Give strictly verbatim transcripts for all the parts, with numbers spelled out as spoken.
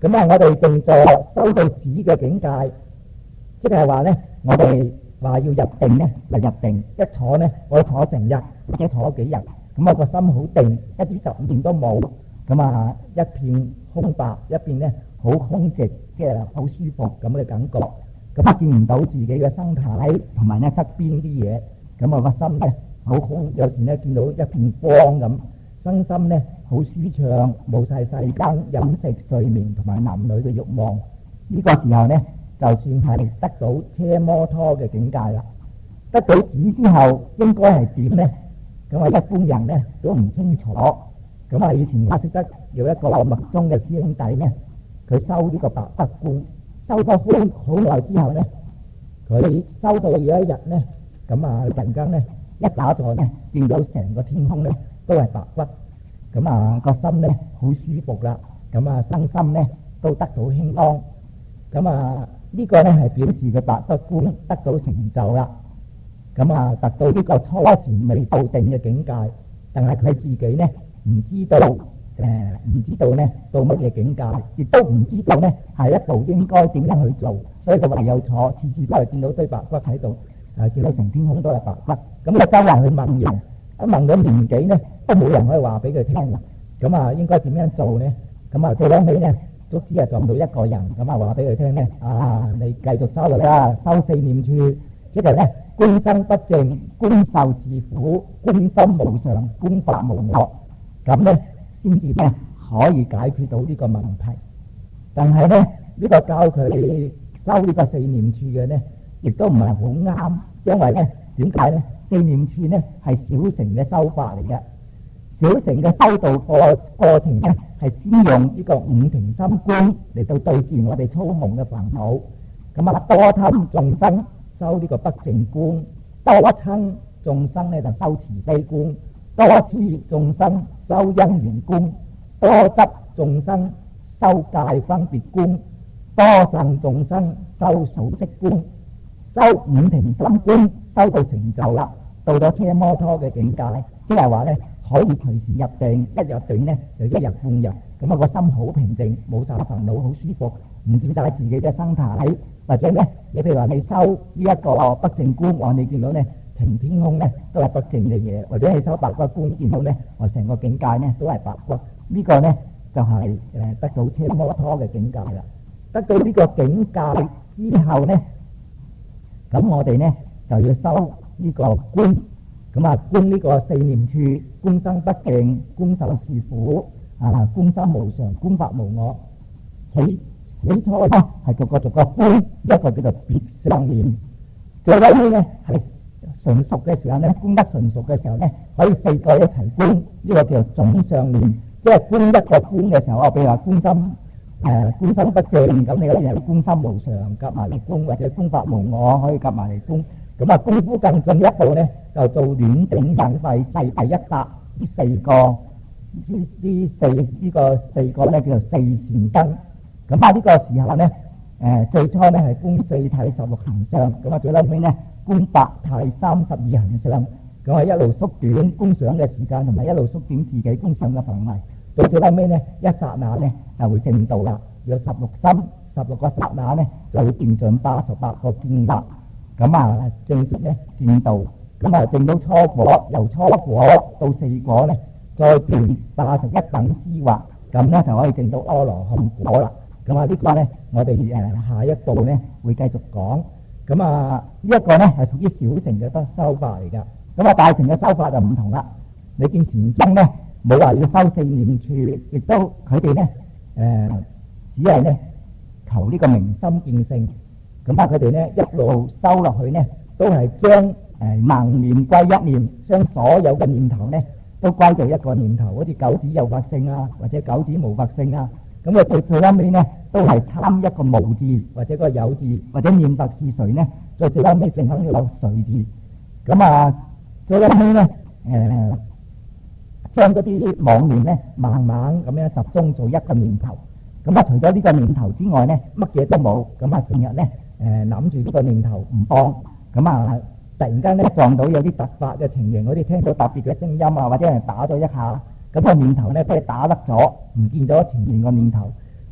咁啊，我哋靜坐修到止嘅境界，即係話咧，我哋話要入定咧，就入定。一坐咧，我坐成日或者坐幾日，咁啊個心好定，一啲雜念都冇，咁啊一片空白，一片咧好空寂，即係好舒服咁嘅感覺。咁啊見唔到自己嘅身體，同埋咧側邊啲嘢，咁啊個心咧好空，有時咧見到一片光咁，身心咧好舒暢，冇晒世間飲食睡眠同埋男女嘅慾望。呢個時候咧，就算係得到車摩拖嘅境界啦。得到止之後應該係點呢？咁啊，一般人咧都唔清楚。咁啊，以前我識得有一個密宗嘅師兄弟咧，佢修呢個白德觀，修咗好好耐之後咧，佢修到有一日咧，咁啊突然間咧一打坐咧，見到成個天空咧都係白骨，咁啊個心咧好舒服啦，咁啊身心咧都得到輕安，咁啊呢個咧係表示佢白德觀得到成就啦。咁啊達到呢個初禪未到定嘅境界，但係佢自己咧唔知道，誒、呃、唔知道咧到乜嘢境界，亦都唔知道咧下一步應該點樣去做，所以佢唯有坐，次次都係見到堆白骨喺度，誒見到成天空都係白骨，咁啊周圍去問人，一問到年紀咧都冇人可以話俾佢聽，咁啊應該點樣做咧？咁啊最後尾咧，卒之啊撞到一個人，咁啊話俾佢聽咧，啊你繼續修落啦，修四念處，即係咧。觀身不淨，觀受是苦，觀心無常，觀法無我，咁咧先至咧可以解決到呢個問題。但係咧呢、呢個教佢修呢個四念處嘅咧，亦都唔係好啱，因為咧點解咧？四念處咧係小乘嘅修法嚟嘅，小乘嘅修道過過程咧係先用呢個五停心觀嚟到對治我哋粗蒙嘅煩惱，咁啊多貪眾生。修呢個不淨觀，多親眾生咧就修慈悲觀，多痴眾生修因緣觀，多執眾生修界分別觀，多慎眾生修數息觀，修五停心觀，修到成就啦，到咗車摩拖嘅境界，即係話咧可以隨時入定，一入定咧就一日半日，咁啊個心好平靜，冇晒煩惱，好舒服，唔見晒自己嘅身體。或者咧，你譬如話你修呢一個不淨觀，我你見到咧晴天空咧都係不淨嘅嘢，或者你修白骨觀，見到咧我成個境界咧都係白骨，這個、呢個咧就係、是、誒得到車摩拖嘅境界啦。得到呢個境界之後咧，咁我哋咧就要修呢個觀，咁啊觀呢個四念處，觀身不淨，觀受是苦，啊觀心無常，觀法無我，起。起初咧係逐個逐個觀，一個叫做別相念。最尾咧係純熟嘅時候咧，觀得純熟嘅時候咧，可以四個一齊觀，呢、這個叫做總相念。即係觀一個觀嘅時候，我譬如話觀心誒、呃、觀心不淨，咁你可以係觀心無常夾埋嚟觀，或者觀法無我可以夾埋嚟觀。咁啊功夫更進一步咧，就做暖頂隱蔽世第一搭呢四個呢呢四呢、這個四個咧叫做四善根。咁啊呢個時候咧，誒、呃、最初咧係觀四諦十六行相，咁啊最後尾咧觀八諦三十二行相，咁啊一路縮短觀想嘅時間，同埋一路縮短自己觀想嘅範圍，到最後尾咧一剎那咧就會證道啦。有十六心，十六個剎那咧就會見盡八十八個見惑，咁啊正式咧見道，咁啊證到初果，由初果到四果咧再斷八十一等思惑，咁咧就可以證到阿羅漢果啦。咁啊呢個咧，我哋誒下一步咧會繼續講。咁啊呢一個咧係屬於小乘嘅得修法嚟噶。咁啊大乘嘅修法就唔同啦。你見禪宗咧冇話要修四念處，亦都佢哋咧誒只係咧求呢個明心見性。咁啊佢哋咧一路修落去咧，都係將誒盲念歸一念，將所有嘅念頭咧都歸到一個念頭，好似九子有佛性啊，或者九子無佛性啊。咁啊，到最後尾咧，都係參一個無字，或者個有字，或者念佛是誰咧？再最後尾淨係有誰字。咁啊，最後尾咧，誒，將嗰啲妄念咧，慢慢咁樣集中做一個念頭。咁啊，除咗呢個念頭之外咧，乜嘢都冇。咁啊，成日咧，誒諗住呢個念頭唔放。咁啊，突然間咧撞到有啲突發嘅情形，好似聽到特別嘅聲音啊，或者人打咗一下。咁個念頭咧，俾佢打甩咗，唔見咗前面個念頭。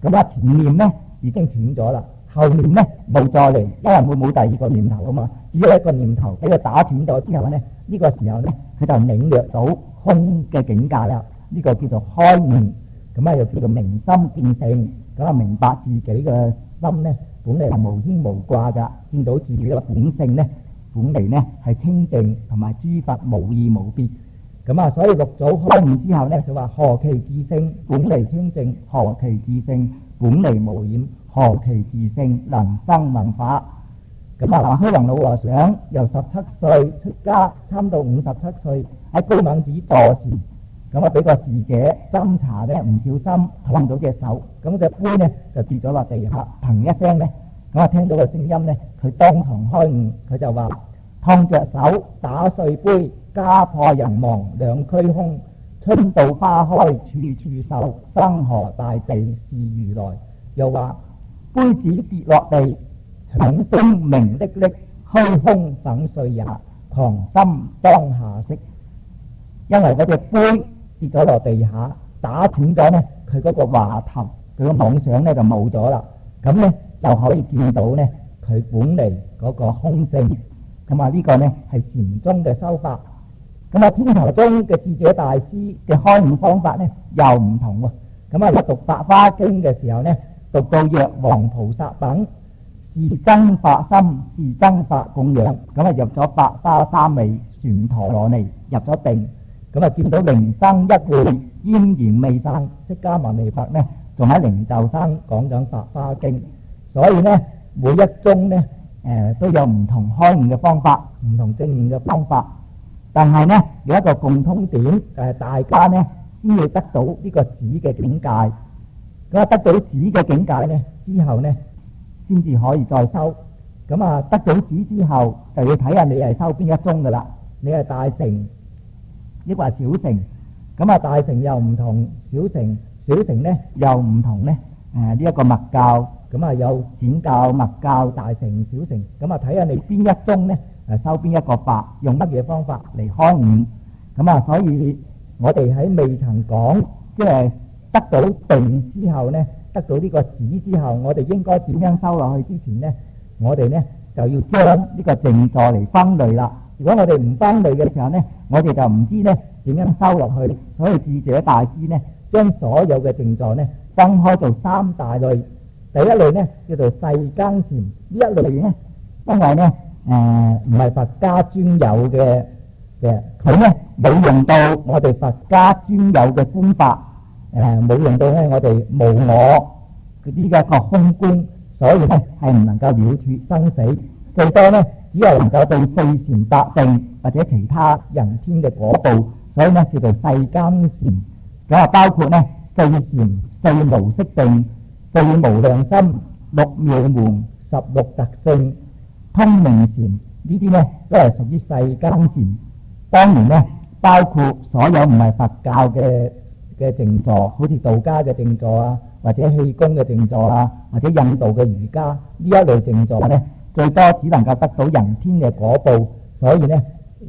咁啊前面咧已經斷咗啦，後面咧冇再嚟，因為會冇第二個念頭啊嘛，只有一個念頭俾佢打斷咗之後咧，呢、這個時候咧佢就領略到空嘅境界啦。呢、這個叫做開悟，咁啊又叫做明心見性，咁啊明白自己嘅心咧本嚟係無牽無掛噶，見到自己嘅本性咧本嚟咧係清淨同埋諸佛無異無別。咁啊，所以六祖開悟之後咧，佢話何其自性本嚟清淨，何其自性本嚟無染，何其自性能生萬法。咁啊，虛雲老和尚由十七歲出家，參到五十七歲喺高猛寺坐禪，咁啊俾個侍者斟茶咧唔小心燙到隻手，咁隻杯咧就跌咗落地下，砰一聲咧，咁啊聽到個聲音咧，佢當堂開悟，佢就話燙着手打碎杯，家破人亡兩虛空，春到花開處處秀，山河大地是如來。又話杯子跌落地，響聲鳴淅淅，虛空粉碎也，狂心當下息。因為嗰隻杯跌咗落地下，打斷咗呢佢嗰個話頭，佢個妄想呢就冇咗啦。咁呢就可以見到呢佢本嚟嗰個空性。咁啊呢個呢係禪宗嘅修法。咁啊天台宗嘅智者大師嘅開悟方法呢又唔同喎。咁啊讀《法華經》嘅時候呢，讀到藥王菩薩品，是真法心，是真法供養。咁啊入咗百花三味旋陀羅尼，入咗定。咁啊見到靈生一會，儼然未散。釋迦牟尼佛呢仲喺靈鷲山講緊《法華經》。所以呢每一宗呢誒、呃、都有唔同開悟嘅方法，唔同證悟嘅方法。但係呢有一個共通點，就係、是、大家呢先要得到呢個止嘅境界。咁啊得到止嘅境界呢之後呢，先至可以再修。咁啊得到止之後，就要睇下你係修邊一宗噶啦。你係大乘，抑或小乘？咁啊大乘又唔同小乘，小乘呢又唔同呢誒呢一個密教。咁啊有顯教、密教、大乘、小乘。咁啊睇下你邊一宗呢？誒修邊一個法，用乜嘢方法嚟開悟？咁啊，所以我哋喺未曾講，即係得到定之後呢，得到呢個止之後，我哋應該點樣修落去之前呢，我哋呢就要將呢個靜坐嚟分類啦。如果我哋唔分類嘅時候呢，我哋就唔知呢點樣修落去。所以智者大師呢，將所有嘅靜坐呢分開做三大類。第一類呢叫做世間禪，呢一類呢，因為呢誒唔係佛家專有嘅嘅，佢呢冇用到我哋佛家專有嘅觀法，誒冇用到呢我哋無我嗰啲嘅一個空觀，所以呢係唔能夠了脫生死，最多呢只係能夠到四禪八定或者其他人天嘅果報，所以呢叫做世間禪。咁啊包括呢四禪、四無色定、四無量心、六妙門、十六特性、通明禪，呢啲呢都係屬於世間禪。當然呢包括所有唔係佛教嘅嘅靜坐，好似道家嘅靜坐啊，或者氣功嘅靜坐啊，或者印度嘅瑜伽呢一類靜坐呢，最多只能夠得到人天嘅果報，所以呢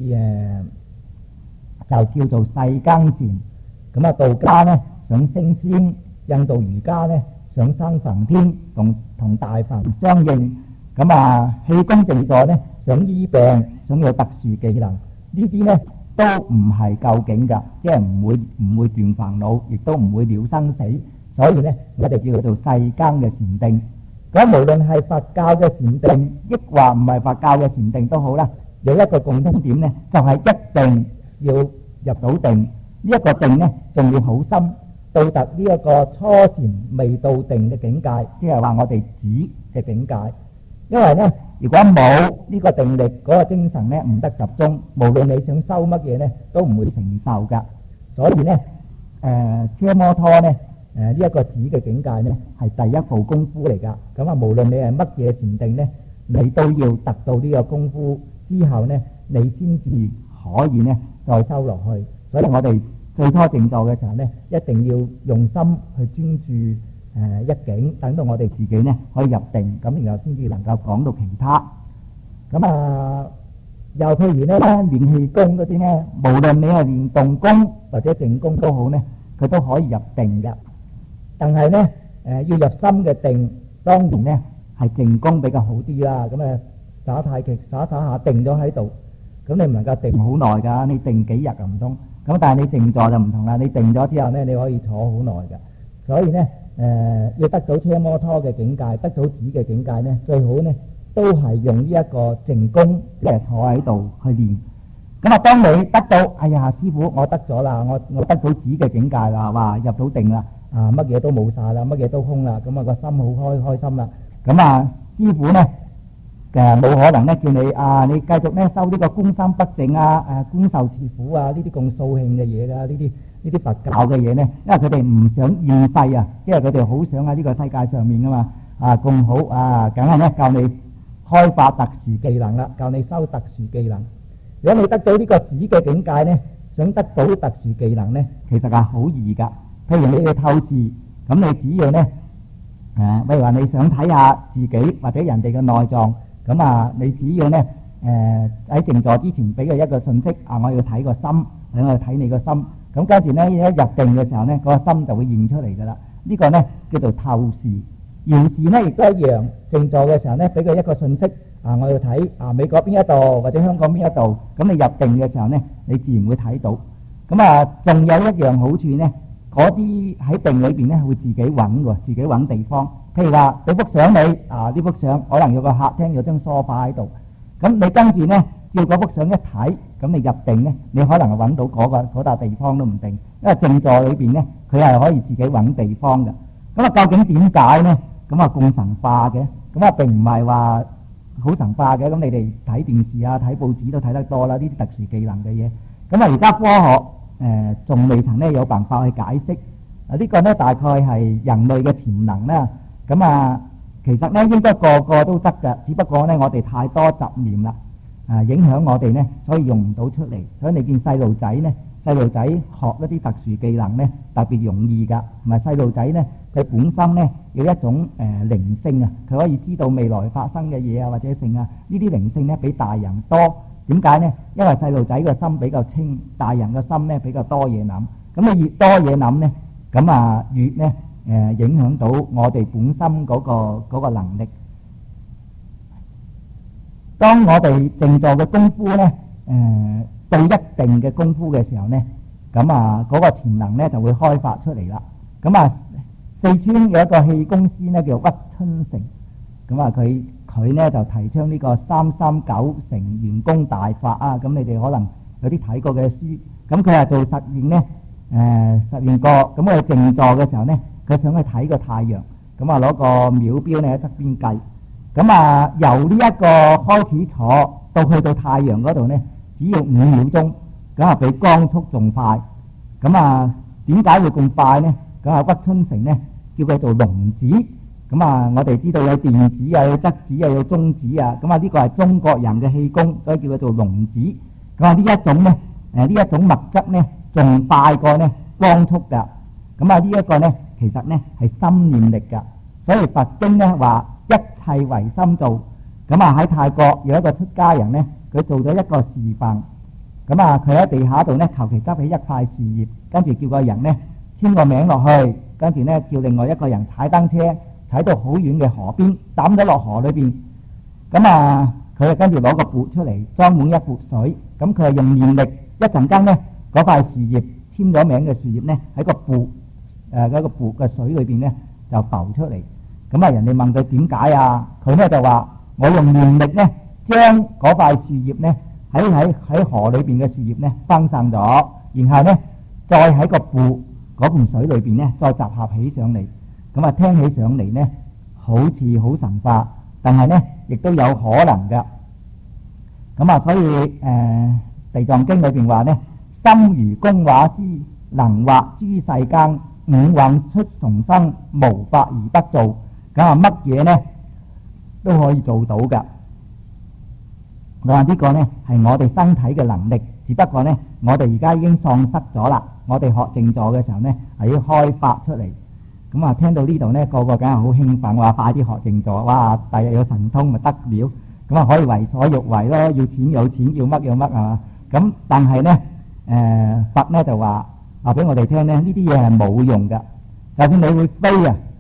誒就叫做世間禪。咁啊道家呢想升仙，印度瑜伽呢想生梵天，同同大梵相應。咁啊氣功靜坐呢想醫病，想有特殊技能，呢啲呢都唔係究竟㗎，即係唔會唔會斷煩惱，亦都唔會了生死。所以呢我哋叫做世間嘅禪定。咁無論係佛教嘅禪定，抑或唔係佛教嘅禪定都好啦，有一個共通點呢，就係一定要入到定。呢一個定呢仲要好深，到達呢一個初禪未到定嘅境界，即係話我哋止嘅境界。因為呢如果冇呢個定力，嗰個精神呢唔得集中，無論你想修乜嘢呢都唔會成就噶。所以呢誒奢摩他呢誒呢一個止嘅境界呢係第一步功夫嚟噶。咁啊無論你係乜嘢禪定呢，你都要達到呢個功夫之後呢，你先至可以呢再修落去。所以我哋最初靜坐嘅時候呢，一定要用心去專注誒、呃、一境，等到我哋自己呢可以入定，咁然後先至能夠講到其他。咁啊，又譬如呢練氣功嗰啲呢，無論你係練動功或者靜功都好呢，佢都可以入定嘅。但係呢誒要入心嘅定，當然咧係靜功比較好啲啦。咁誒耍太極耍耍下定咗喺度，咁你唔能夠定好耐㗎，你定幾日就唔通。咁但係你靜坐就唔同啦，你定咗之後咧，你可以坐好耐㗎。所以咧誒要得到奢摩他嘅境界，得到止嘅境界咧，最好咧都係用呢一個靜功，即係坐喺度去練。咁啊，當你得到，哎呀，師傅，我得咗啦，我我得到止嘅境界啦，話入到定啦，啊，乜嘢都冇晒啦，乜嘢都空啦，咁啊個心好開開心啦。咁啊，師傅咧誒冇可能咧叫你啊，你繼續咧修呢個觀心不淨啊，誒觀受切苦啊，呢啲咁掃興嘅嘢㗎，呢啲呢啲佛教嘅嘢咧，因為佢哋唔想現世啊，即係佢哋好想喺呢個世界上面㗎嘛，啊咁好啊，梗係咧教你開發特殊技能啦，教你修特殊技能。如果你得到呢個止嘅境界呢，想得到特殊技能呢，其實係好易㗎。譬如你去透視，咁你只要呢，誒，譬如話你想睇下自己或者人哋嘅內臟，咁啊，你只要呢，誒喺靜坐之前俾佢一個訊息，啊，我要睇個心，我要睇你個心，咁跟住呢，一入定嘅時候呢，嗰個心就會現出嚟㗎啦。呢個呢叫做透視。遙視呢亦都一樣，靜坐嘅時候呢，俾佢一個訊息。啊！我要睇啊美國邊一度或者香港邊一度，咁你入定嘅時候呢，你自然會睇到。咁啊，仲有一樣好處呢，嗰啲喺定裏邊呢會自己揾喎，自己揾地方。譬如話俾幅相你啊，呢幅相可能有個客廳有張梳化喺度，咁你跟住呢，照嗰幅相一睇，咁你入定呢，你可能係揾到嗰個嗰笪地方都唔定，因為靜坐裏邊呢，佢係可以自己揾地方嘅。咁啊，究竟點解呢？咁啊，咁神化嘅，咁啊並唔係話好神化嘅。咁你哋睇電視啊、睇報紙都睇得多啦，呢啲特殊技能嘅嘢。咁啊，而家科學誒仲未曾咧有辦法去解釋啊，呢個咧大概係人類嘅潛能啦。咁啊，其實咧應該個個都得嘅，只不過咧我哋太多雜念啦，啊影響我哋咧，所以用唔到出嚟。所以你見細路仔咧，細路仔學一啲特殊技能咧特別容易㗎，同埋細路仔咧佢本身咧有一種誒靈性啊，佢可以知道未來發生嘅嘢啊，或者性啊，呢啲靈性咧比大人多。點解呢？因為細路仔個心比較清，大人個心咧比較多嘢諗。咁你越多嘢諗呢，咁啊越咧誒影響到我哋本身嗰個嗰個能力。當我哋靜坐嘅功夫咧誒到一定嘅功夫嘅時候咧，咁啊嗰個潛能咧就會開發出嚟啦。咁啊四川有一個氣功師咧叫屈春成，咁啊佢。佢呢就提倡呢個三三九成元功大法啊！咁你哋可能有啲睇過嘅書，咁佢係做實驗呢，誒、呃、實驗過。咁佢靜坐嘅時候呢，佢想去睇個太陽，咁啊攞個秒錶呢喺側邊計，咁啊由呢一個開始坐到去到太陽嗰度呢，只要五秒鐘，咁啊比光速仲快。咁啊點解會咁快呢？咁啊屈春成呢叫佢做龍子。咁啊，我哋知道有電子啊，有質子啊，有中子啊。咁啊，呢個係中國人嘅氣功，所以叫佢做龍子。咁啊，呢一種呢，誒呢一種物質呢，仲快過呢光速㗎。咁啊，呢一個呢，其實呢係心念力㗎。所以佛經呢話一切唯心造。咁啊喺泰國有一個出家人呢，佢做咗一個示範。咁啊，佢喺地下度呢，求其執起一塊樹葉，跟住叫個人呢簽個名落去，跟住呢叫另外一個人踩單車。睇到好遠嘅河邊，抌咗落河裏邊，咁啊，佢就跟住攞個缽出嚟，裝滿一缽水，咁佢係用念力，一陣間呢，嗰塊樹葉簽咗名嘅樹葉呢，喺個缽誒嗰個缽嘅水裏邊呢，就浮出嚟。咁啊，人哋問佢點解啊？佢呢就話：我用念力呢，將嗰塊樹葉呢，喺喺喺河裏邊嘅樹葉呢分散咗，然後呢，再喺個缽嗰盆水裏邊呢，再集合起上嚟。咁啊，聽起上嚟呢，好似好神化，但係呢，亦都有可能嘅。咁啊，所以誒、呃《地藏經》裏邊話呢，心如工畫師，能畫諸世間，五蘊出重生，無法而不做。咁啊，乜嘢呢都可以做到㗎。我話呢個呢係我哋身體嘅能力，只不過呢，我哋而家已經喪失咗啦。我哋學靜坐嘅時候呢，係要開發出嚟。咁啊，聽到呢度呢，個個梗係好興奮，話快啲學靜坐，哇！第日有神通咪得了，咁啊可以為所欲為咯，要錢有錢，要乜有乜啊！咁但係呢，誒、呃、佛呢就話話俾我哋聽呢，呢啲嘢係冇用㗎。就算你會飛啊，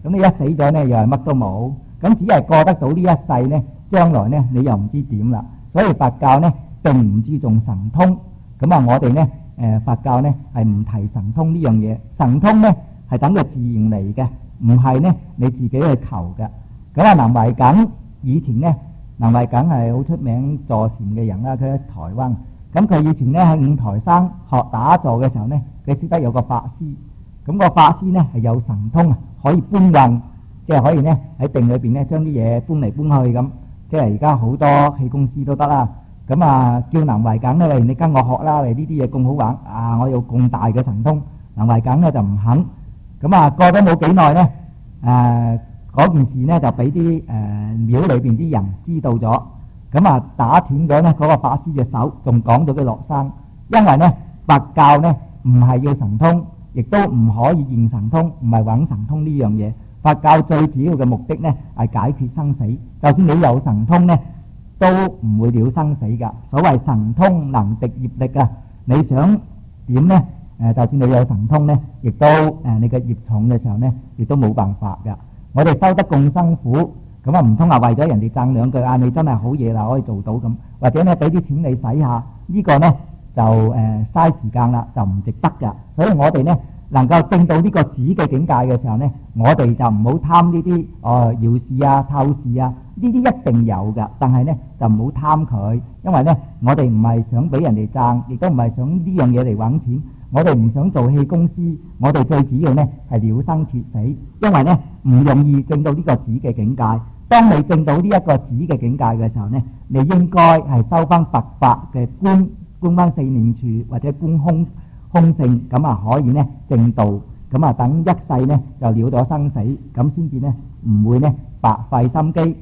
咁你一死咗呢，又係乜都冇，咁只係過得到呢一世呢，將來呢，你又唔知點啦。所以佛教呢並唔注重神通，咁啊我哋呢誒佛教呢係唔提神通呢樣嘢，神通呢係等佢自然嚟嘅，唔係呢你自己去求嘅。咁啊南懷瑾以前呢，南懷瑾係好出名坐禪嘅人啦，佢喺台灣。咁佢以前呢喺五台山學打坐嘅時候呢，佢識得有個法師，咁個法師呢係有神通啊，可以搬運，即係可以呢喺定裏邊呢將啲嘢搬嚟搬去咁，即係而家好多氣功師都得啦。咁啊叫南懷瑾呢，你跟我學啦，你呢啲嘢咁好玩啊，我有咁大嘅神通。南懷瑾呢就唔肯。咁啊過咗冇幾耐呢，誒嗰件事呢就俾啲誒廟裏邊啲人知道咗。咁啊打斷咗呢嗰個法師嘅手，仲講到佢落山。因為呢佛教呢唔係要神通，亦都唔可以現神通，唔係揾神通呢樣嘢。佛教最主要嘅目的呢係解決生死。就算你有神通呢，都唔會了生死㗎。所謂神通能敵業力啊，你想點呢？誒，就算你有神通呢，亦都誒你嘅業重嘅時候呢，亦都冇辦法㗎。我哋修得咁辛苦。咁啊唔通話為咗人哋讚兩句啊，你真係好嘢啦，可以做到咁，或者咧俾啲錢你使下，呢個呢就誒嘥時間啦，就唔值得㗎。所以我哋呢能夠證到呢個止嘅境界嘅時候呢，我哋就唔好貪呢啲哦遙視啊、透視啊，呢啲一定有㗎，但係呢就唔好貪佢，因為呢我哋唔係想俾人哋讚，亦都唔係想呢樣嘢嚟揾錢。我哋唔想做氣功師，我哋最主要呢係了生脱死，因為呢唔容易證到呢個止嘅境界。當你證到呢一個止嘅境界嘅時候呢，你應該係收翻佛法嘅觀，觀翻四念處或者觀空空性，咁啊可以呢證道，咁啊等一世呢就了咗生死，咁先至呢唔會呢白費心機。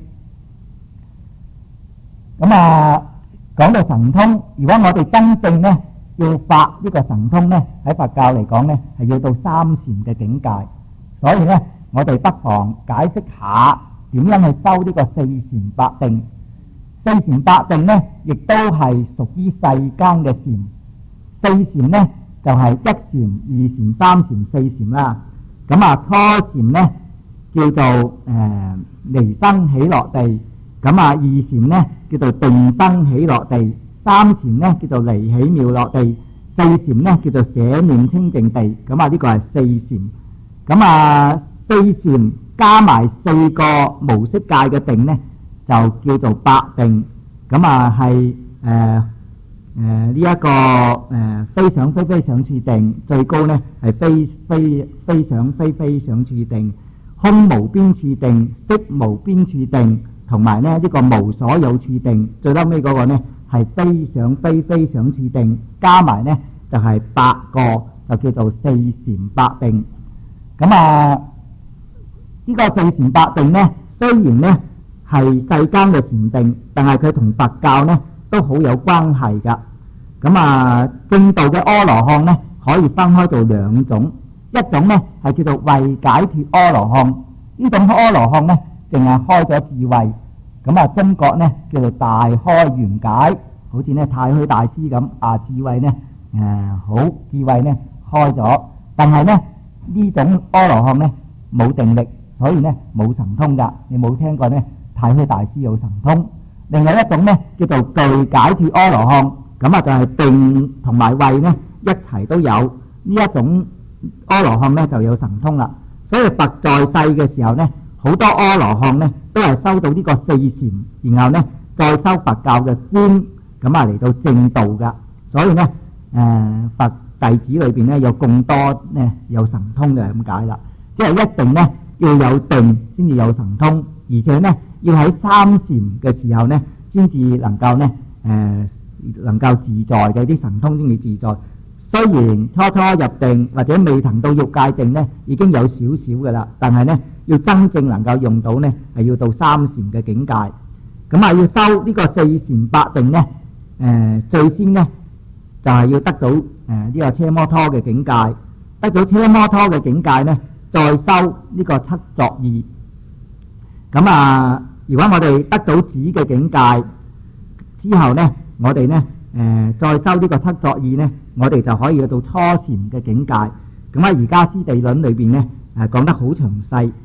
咁啊講到神通，如果我哋真正呢要發呢個神通呢，喺佛教嚟講呢係要到三禪嘅境界，所以呢我哋不妨解釋下點樣去修呢個四禪八定。四禪八定呢亦都係屬於世間嘅禪。四禪呢就係一禪、二禪、三禪、四禪啦。咁啊初禪呢叫做誒離生喜樂地，咁啊二禪呢叫做定生喜樂地，三禪呢叫做離喜妙樂地，四禪呢叫做捨念清淨地。咁啊呢個係四禪。咁啊四禪加埋四個無色界嘅定呢，就叫做八定。咁啊係誒誒呢一個誒非想非非想處定，最高呢係非非非想非非想處定，空無邊處定，色無邊處定，同埋呢呢個無所有處定，最後尾嗰個呢係非想非非想處定，加埋呢就係八個，就叫做四禪八定。咁啊呢個四禪八定呢，雖然呢係世間嘅禪定，但係佢同佛教呢都好有關係㗎。咁啊正道嘅阿羅漢呢可以分開做兩種，一種呢係叫做慧解脫阿羅漢，呢種阿羅漢呢淨係開咗智慧。咁啊中國呢叫做大開圓解，好似呢太虛大師咁啊，智慧呢誒好智慧呢開咗，但係呢呢種阿羅漢呢冇定力，所以呢冇神通㗎。你冇聽過呢太虛大師有神通。另外一種呢叫做具解脫阿羅漢，咁啊就係定同埋慧呢一齊都有，呢一種阿羅漢呢就有神通啦。所以佛在世嘅時候呢，好多阿羅漢呢都係修到呢個四禪，然後呢再修佛教嘅觀，咁啊嚟到正道㗎。所以呢誒佛弟子裏邊呢有咁多呢有神通嘅咁解啦，即係一定呢要有定先至有神通，而且呢要喺三禪嘅時候呢先至能夠呢誒能夠自在嘅，啲神通先至自在。雖然初初入定或者未騰到欲界定呢已經有少少嘅啦，但係呢要真正能夠用到呢係要到三禪嘅境界。咁啊要修呢個四禪八定呢誒最先呢就係要得到誒呢個奢摩他嘅境界，得到奢摩他嘅境界呢再修呢個七作意。咁啊如果我哋得到止嘅境界之後呢，我哋呢誒再修呢個七作意呢，我哋就可以去到初禪嘅境界。咁喺瑜伽師地論裏邊呢誒講得好詳細。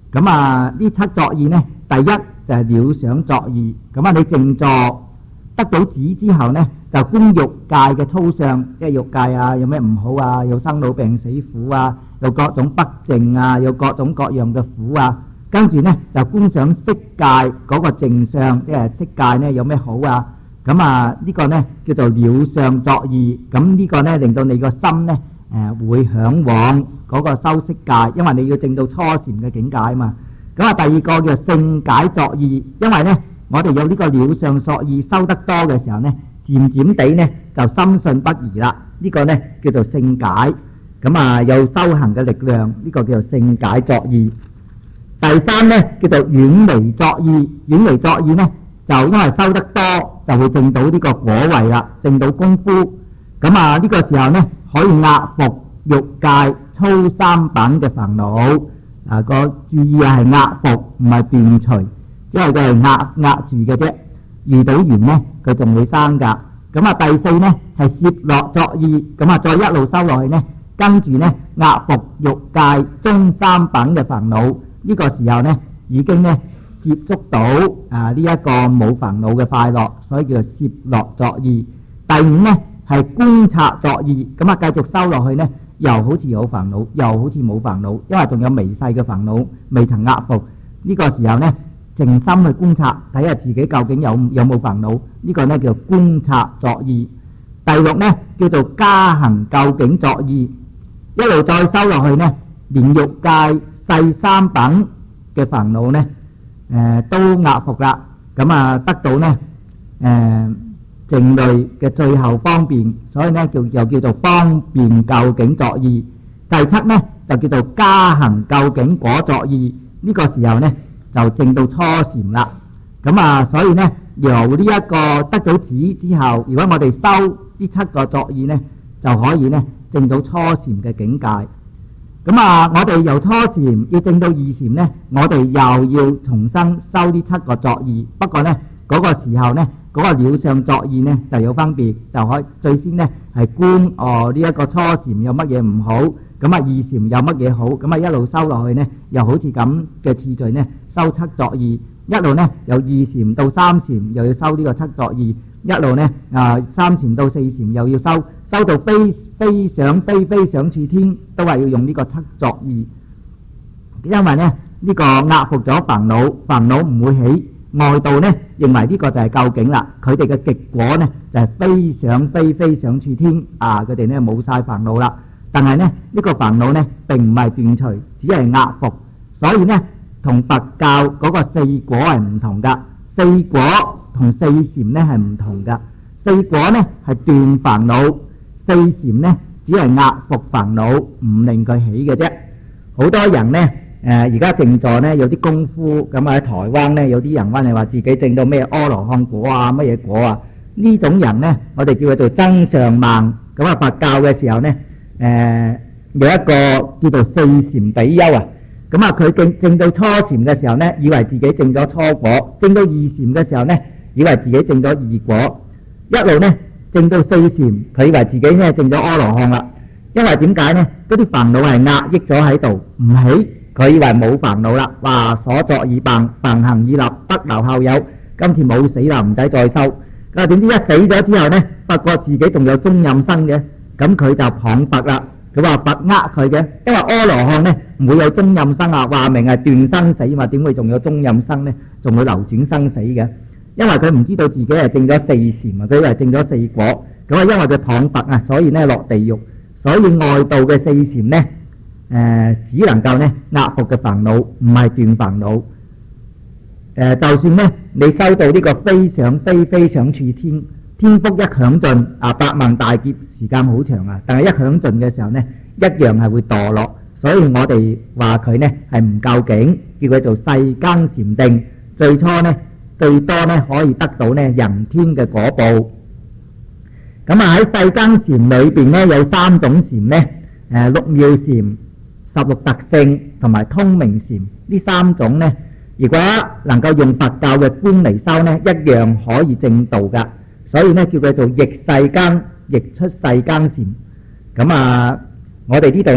咁啊，呢七作意呢，第一就係了想作意。咁啊，你靜坐得到止之後呢，就觀欲界嘅粗相，即係欲界啊，有咩唔好啊，有生老病死苦啊，有各種不淨啊，有各種各樣嘅苦啊。跟住呢，就觀想色界嗰個淨相，即係色界呢有咩好啊？咁啊，呢個呢叫做了相作意。咁呢個呢令到你個心呢誒會嚮往嗰個修色界，因為你要證到初禪嘅境界啊嘛。咁啊，第二個叫勝解作意，因為呢我哋有呢個了相作意修得多嘅時候呢，漸漸地呢就深信不疑啦。呢個呢叫做勝解。咁啊，有修行嘅力量，呢個叫做勝解作意。第三呢叫做遠離作意，遠離作意呢就因為修得多就會證到呢個果位啦，證到功夫。咁啊，呢個時候呢可以壓服欲界粗三品嘅煩惱。啊，個注意啊係壓服，唔係斷除，因為佢係壓壓住嘅啫。遇到緣呢佢仲會生噶。咁啊，第四呢係攝樂作意，咁啊再一路收落去呢，跟住呢壓服欲界中三品嘅煩惱。呢個時候呢已經呢接觸到啊呢一個冇煩惱嘅快樂，所以叫做攝樂作意。第五呢係觀察作意，咁啊繼續收落去呢，又好似有煩惱，又好似冇煩惱，因為仲有微細嘅煩惱未曾壓服。呢個時候呢靜心去觀察，睇下自己究竟有有冇煩惱。呢個呢叫觀察作意。第六呢叫做加行究竟作意，一路再收落去呢，連欲界細三品嘅煩惱呢，誒都壓服啦。咁啊得到呢誒靜慮嘅最後方便，所以呢叫又叫做方便究竟作意。第七呢就叫做加行究竟果作意。呢個時候呢就證到初禪啦。咁啊，所以呢由呢一個得到止之後，如果我哋修呢七個作意呢，就可以呢證到初禪嘅境界。咁啊，我哋由初禪要證到二禪呢，我哋又要重新修呢七個作意。不過呢嗰個時候呢，嗰個了相作意呢就有分別，就可以最先呢係觀哦呢一個初禪有乜嘢唔好，咁啊二禪有乜嘢好，咁啊一路修落去呢，又好似咁嘅次序呢修七作意，一路呢由二禪到三禪又要修呢個七作意，一路呢啊三禪到四禪又要修，修到非非想非非想處天都係要用呢個七作意。因為呢呢個壓服咗煩惱，煩惱唔會起。外道呢認為呢個就係究竟啦，佢哋嘅極果呢就係非想非非想處天啊，佢哋呢冇晒煩惱啦。但係呢呢個煩惱呢並唔係斷除，只係壓服，所以呢同佛教嗰個四果係唔同噶。四果同四禪呢係唔同噶。四果呢係斷煩惱，四禪呢只係壓服煩惱，唔令佢起嘅啫。好多人呢誒而家靜坐呢有啲功夫，咁喺台灣呢有啲人話你話自己證到咩阿羅漢果啊，乜嘢果啊？呢種人呢我哋叫佢做增上慢。咁啊佛教嘅時候呢誒有一個叫做四禪比丘啊，咁啊佢證證到初禪嘅時候呢，以為自己證咗初果；證到二禪嘅時候呢，以為自己證咗二果；一路呢證到四禪，佢以為自己呢證咗阿羅漢啦。因為點解呢？嗰啲煩惱係壓抑咗喺度，唔起。佢以為冇煩惱啦，話所作已辦，梵行已立，不留後有。今次冇死啦，唔使再修。咁啊點知一死咗之後呢，發覺自己仲有中陰身嘅，咁佢就謗佛啦。佢話佛呃佢嘅，因為阿羅漢呢唔會有中陰身啊，話明係斷生死嘛，點會仲有中陰身呢？仲會流轉生死嘅？因為佢唔知道自己係證咗四禪啊，佢以為證咗四果。咁啊，因為佢謗佛啊，所以呢落地獄。所以外道嘅四禪呢，誒只能夠呢壓服嘅煩惱，唔係斷煩惱。誒就算呢你收到呢個非想非非想處天，天福一享盡啊，百萬大劫時間好長啊，但係一享盡嘅時候呢，一樣係會墮落。所以我哋話佢呢係唔究竟，叫佢做世間禪定。最初呢最多呢可以得到呢人天嘅果報。咁啊喺世間禪裏邊呢有三種禪呢，誒六妙禪、十六特性同埋通明禪。呢三種呢，如果能夠用佛教嘅觀嚟修呢，一樣可以證道噶。所以呢叫佢做逆世間、逆出世間禪。咁啊，我哋呢度呢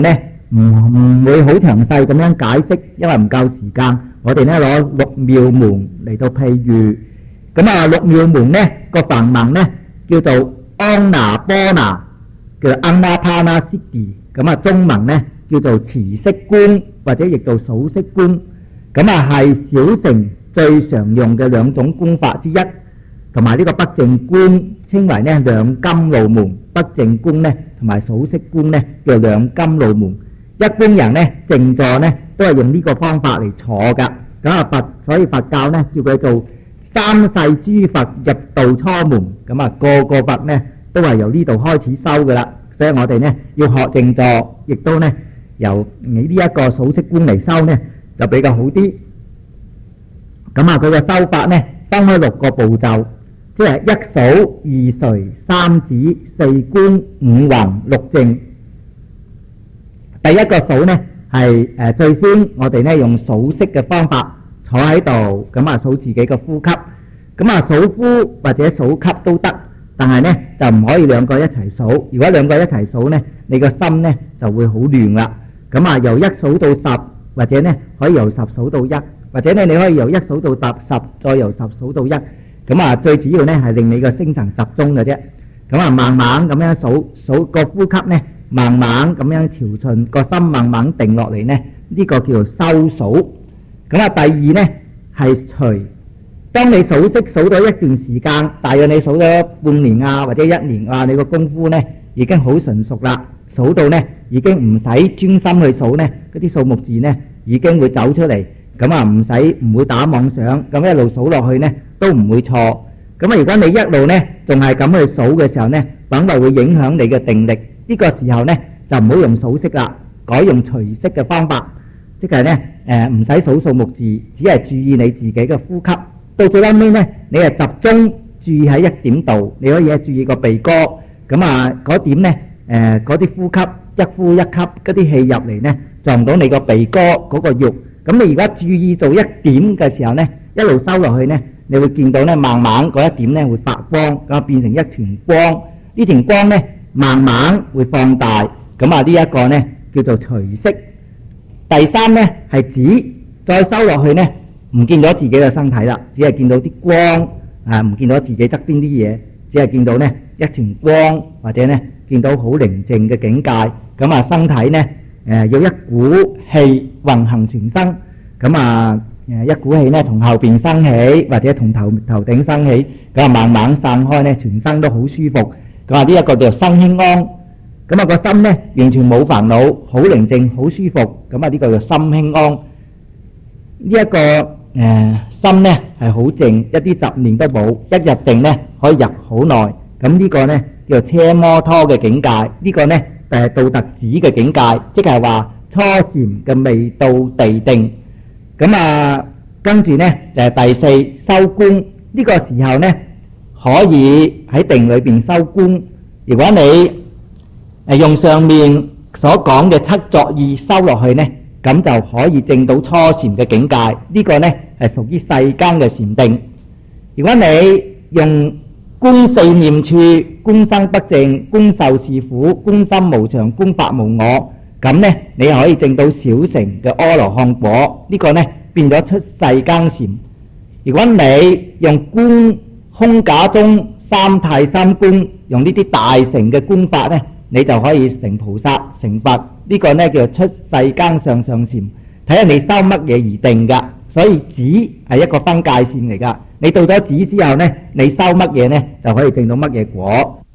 唔唔會好詳細咁樣解釋，因為唔夠時間。我哋呢攞六妙門嚟到譬喻。咁啊，六妙門呢個梵文呢叫做安那波那，叫 Anapanasati。咁啊，中文呢叫做持息觀或者譯做數息觀。咁啊，係小乘最常用嘅兩種觀法之一，同埋呢個北靜觀稱為呢兩甘露門。北靜觀呢同埋數息觀呢叫兩甘露門。一般人呢靜坐呢都係用呢個方法嚟坐㗎。咁啊，佛所以佛教呢叫佢做三世諸佛入道初門。咁啊，個個佛呢都係由呢度開始修㗎啦。所以我哋呢要學靜坐，亦都呢由你呢一個數息觀嚟修呢就比較好啲。咁啊，佢嘅修法呢分開六個步驟，即係一數、二垂、三止、四觀、五宏、六靜。第一個數呢係誒最先我哋呢用數息嘅方法坐喺度，咁啊數自己嘅呼吸，咁啊數呼或者數吸都得，但係呢就唔可以兩個一齊數。如果兩個一齊數呢，你個心呢就會好亂啦。咁啊由一數到十，或者呢可以由十數到一，或者呢你可以由一數到達十，再由十數到一。咁啊最主要呢係令你個精神集中嘅啫。咁啊慢慢咁樣數數個呼吸呢，慢慢咁樣調順個心，慢慢定落嚟呢，呢個叫做收數。咁啊第二呢係隨。當你數息數到一段時間，大約你數咗半年啊或者一年啊，你個功夫呢已經好純熟啦，數到呢已經唔使專心去數呢，嗰啲數目字呢已經會走出嚟。咁啊唔使唔會打妄想，咁一路數落去呢都唔會錯。咁啊如果你一路呢仲係咁去數嘅時候呢，等待會影響你嘅定力。呢個時候呢就唔好用數息啦，改用隨息嘅方法，即係呢誒唔使數數目字，只係注意你自己嘅呼吸。到最後尾呢，你係集中注意喺一點度，你可以注意個鼻哥，咁啊嗰點呢誒嗰啲呼吸一呼一吸嗰啲氣入嚟呢，撞到你個鼻哥嗰個肉。咁你而家注意做一點嘅時候呢，一路收落去呢，你會見到呢慢慢嗰一點呢會發光，咁啊變成一團光。呢團光呢慢慢會放大，咁啊呢一個呢叫做隨息。第三呢係指再收落去呢，唔見到自己嘅身體啦，只係見到啲光啊，唔見到自己側邊啲嘢，只係見到呢一團光，或者呢見到好寧靜嘅境界。咁啊身體呢誒要一股氣運行全身，咁啊誒一股氣呢從後邊生起，或者從頭頭頂生起，咁啊慢慢散開呢，全身都好舒服。咁啊呢一個叫做心輕安。咁啊個心呢完全冇煩惱，好寧靜，好舒服。咁啊呢個叫心輕安。呢一個誒心呢係好靜，一啲雜念都冇，一入定呢可以入好耐。咁呢個呢叫做奢摩他嘅境界。呢個呢誒道特子嘅境界，即係話初禪嘅未到地定。咁啊跟住呢就係第四修觀。呢個時候呢可以喺定裏邊修觀。如果你誒用上面所講嘅七作意修落去呢，咁就可以證到初禪嘅境界。呢個呢係屬於世間嘅禪定。如果你用觀四念處、觀生不淨、觀受是苦、觀心無常、觀法無我，咁呢你可以證到小乘嘅阿羅漢果。呢個呢變咗出世間禪。如果你用觀空假中三太三觀，用呢啲大乘嘅觀法呢，你就可以成菩薩成佛。呢個呢叫做出世間上上禪。睇下你修乜嘢而定㗎，所以止係一個分界線嚟㗎。你到咗止之後呢，你修乜嘢呢就可以證到乜嘢果。